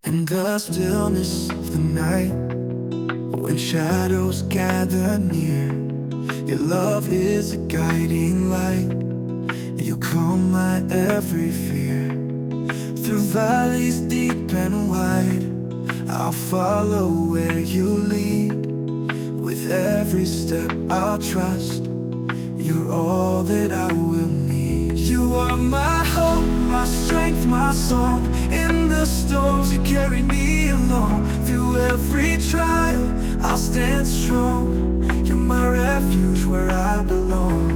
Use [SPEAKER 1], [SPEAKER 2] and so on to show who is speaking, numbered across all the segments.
[SPEAKER 1] In the stillness of the night, when shadows gather near, your love is a guiding light. You calm my every fear. Through valleys deep and wide, I'll follow where you lead. With every step I'll trust, you're all that I will need. You are my hope, my strength, my song. In the storms you carry me along. Through every trial I'll stand strong. You're my refuge where I belong.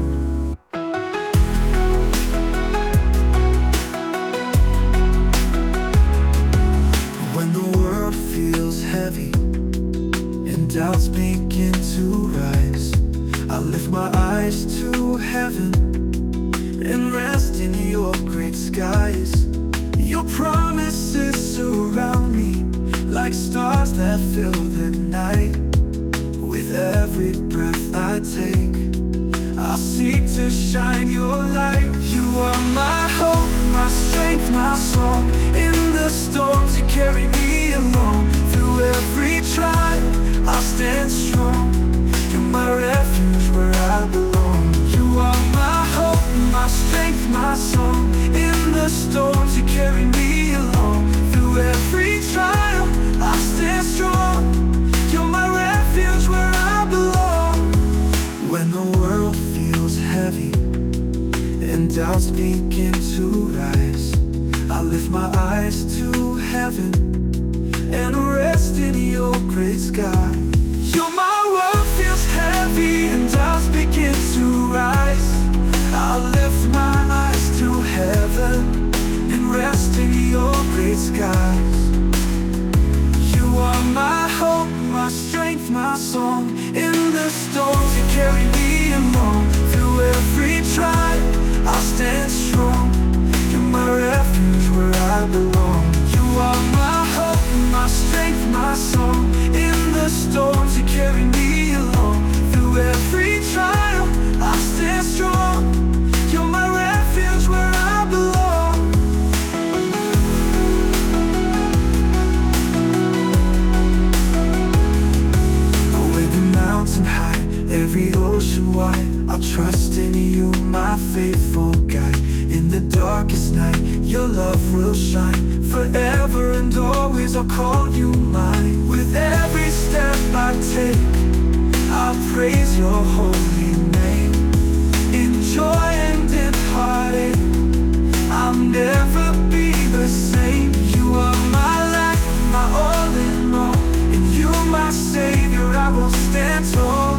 [SPEAKER 1] When the world feels heavy and doubts begin to rise, I lift my eyes to heaven and rest in your great skies. Your promises surround me like stars that fill the night. With every breath I take, I'll seek to shine your light. You are my hope, my strength, my song. In the storms you carry me along. Through every trial I'll stand strong. You're my refuge where I belong. You are my hope, my strength, my song. In the storms you carry me along. Through every trial I'll stand strong. You're my refuge where I belong. When the world feels heavy and doubts begin to rise, I lift my eyes to heaven and rest in your great sky. My world feels heavy and doubts begin to rise. I'll lift my eyes to heaven and rest in your great skies. You are my hope, my strength, my song. In the storms you carry me along. Through every trial I'll stand strong. You're my refuge where I belong. You are my hope, my strength, my song. In the storms you carry me along. Through every trial I'll stand strong. You're my refuge where I belong. With the mountain high, every ocean wide, I'll trust in you, my faithful guide. In the darkest night, your love will shine. Forever and always I'll call you mine. With every step I take, I'll praise your holy name. In joy and in heartache, I'll never be the same. You are my life, my all in all. In you, my Savior, I will stand tall.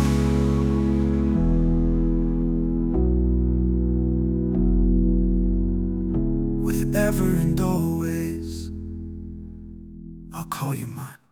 [SPEAKER 1] With ever and always, I'll call you mine.